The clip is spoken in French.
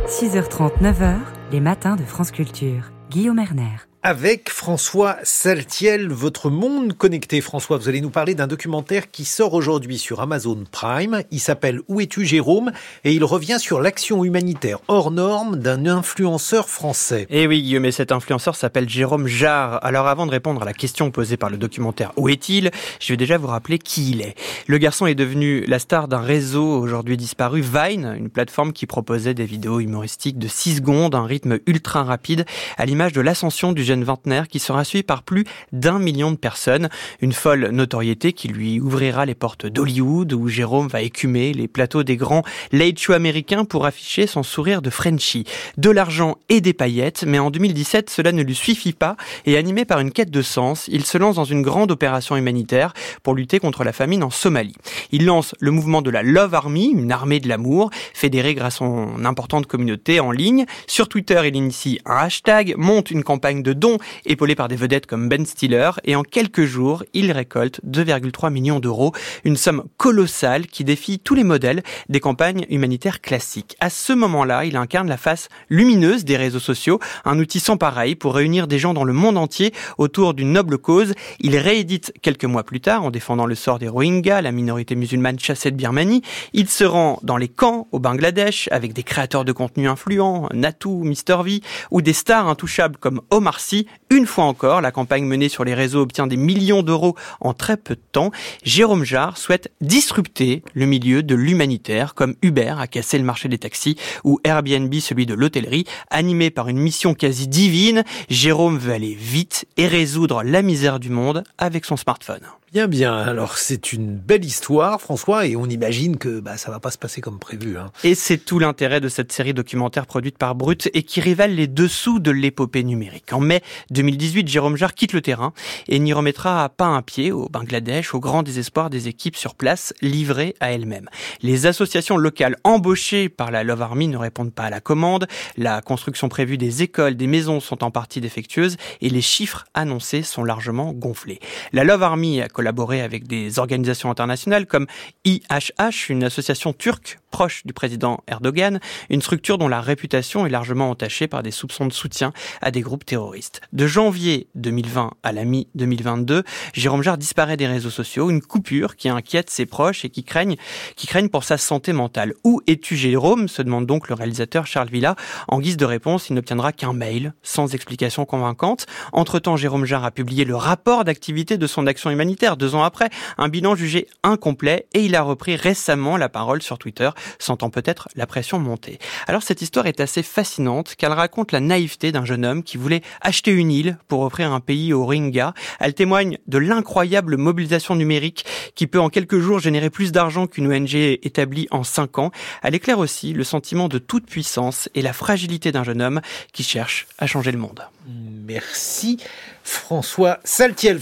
6h30, 9h, les matins de France Culture. Guillaume Erner. Avec François Saltiel, votre monde connecté. François, vous allez nous parler d'un documentaire qui sort aujourd'hui sur Amazon Prime. Il s'appelle « Où es-tu Jérôme ?» et il revient sur l'action humanitaire hors norme d'un influenceur français. Et oui, Guillaume, et cet influenceur s'appelle Jérôme Jarre. Alors avant de répondre à la question posée par le documentaire « Où est-il ?», je vais déjà vous rappeler qui il est. Le garçon est devenu la star d'un réseau aujourd'hui disparu, Vine, une plateforme qui proposait des vidéos humoristiques de 6 secondes, un rythme ultra rapide, à l'image de l'ascension du jeune vingtenaire qui sera suivi par plus d'1 million de personnes. Une folle notoriété qui lui ouvrira les portes d'Hollywood où Jérôme va écumer les plateaux des grands late show américains pour afficher son sourire de Frenchie. De l'argent et des paillettes, mais en 2017, cela ne lui suffit pas et animé par une quête de sens, il se lance dans une grande opération humanitaire pour lutter contre la famine en Somalie. Il lance le mouvement de la Love Army, une armée de l'amour, fédérée grâce à son importante communauté en ligne. Sur Twitter, il initie un hashtag, monte une campagne de dons épaulé par des vedettes comme Ben Stiller et en quelques jours, il récolte 2,3 millions d'euros, une somme colossale qui défie tous les modèles des campagnes humanitaires classiques. À ce moment-là, il incarne la face lumineuse des réseaux sociaux, un outil sans pareil pour réunir des gens dans le monde entier autour d'une noble cause. Il réédite quelques mois plus tard en défendant le sort des Rohingyas, la minorité musulmane chassée de Birmanie. Il se rend dans les camps au Bangladesh avec des créateurs de contenu influents, Natou, Mr V, ou des stars intouchables comme Omar Sy. Une fois encore, la campagne menée sur les réseaux obtient des millions d'euros en très peu de temps. Jérôme Jarre souhaite disrupter le milieu de l'humanitaire, comme Uber a cassé le marché des taxis ou Airbnb celui de l'hôtellerie. Animé par une mission quasi divine, Jérôme veut aller vite et résoudre la misère du monde avec son smartphone. Bien. Alors, c'est une belle histoire, François, et on imagine que ça va pas se passer comme prévu. Et c'est tout l'intérêt de cette série documentaire produite par Brut et qui révèle les dessous de l'épopée numérique. En mai 2018, Jérôme Jarre quitte le terrain et n'y remettra pas un pied au Bangladesh, au grand désespoir des équipes sur place, livrées à elles-mêmes. Les associations locales embauchées par la Love Army ne répondent pas à la commande, la construction prévue des écoles, des maisons sont en partie défectueuses et les chiffres annoncés sont largement gonflés. La Love Army a collaboré avec des organisations internationales comme IHH, une association turque proche du président Erdogan, une structure dont la réputation est largement entachée par des soupçons de soutien à des groupes terroristes. De janvier 2020 à la mi-2022, Jérôme Jarre disparaît des réseaux sociaux, une coupure qui inquiète ses proches et qui craignent pour sa santé mentale. Où es-tu Jérôme ? Se demande donc le réalisateur Charles Villa. En guise de réponse, il n'obtiendra qu'un mail, sans explication convaincante. Entre-temps, Jérôme Jarre a publié le rapport d'activité de son action humanitaire 2 ans après, un bilan jugé incomplet et il a repris récemment la parole sur Twitter, sentant peut-être la pression monter. Alors cette histoire est assez fascinante car elle raconte la naïveté d'un jeune homme qui voulait acheter une île pour offrir un pays aux Rohingyas. Elle témoigne de l'incroyable mobilisation numérique qui peut en quelques jours générer plus d'argent qu'une ONG établie en 5 ans. Elle éclaire aussi le sentiment de toute puissance et la fragilité d'un jeune homme qui cherche à changer le monde. Merci François Saltiel.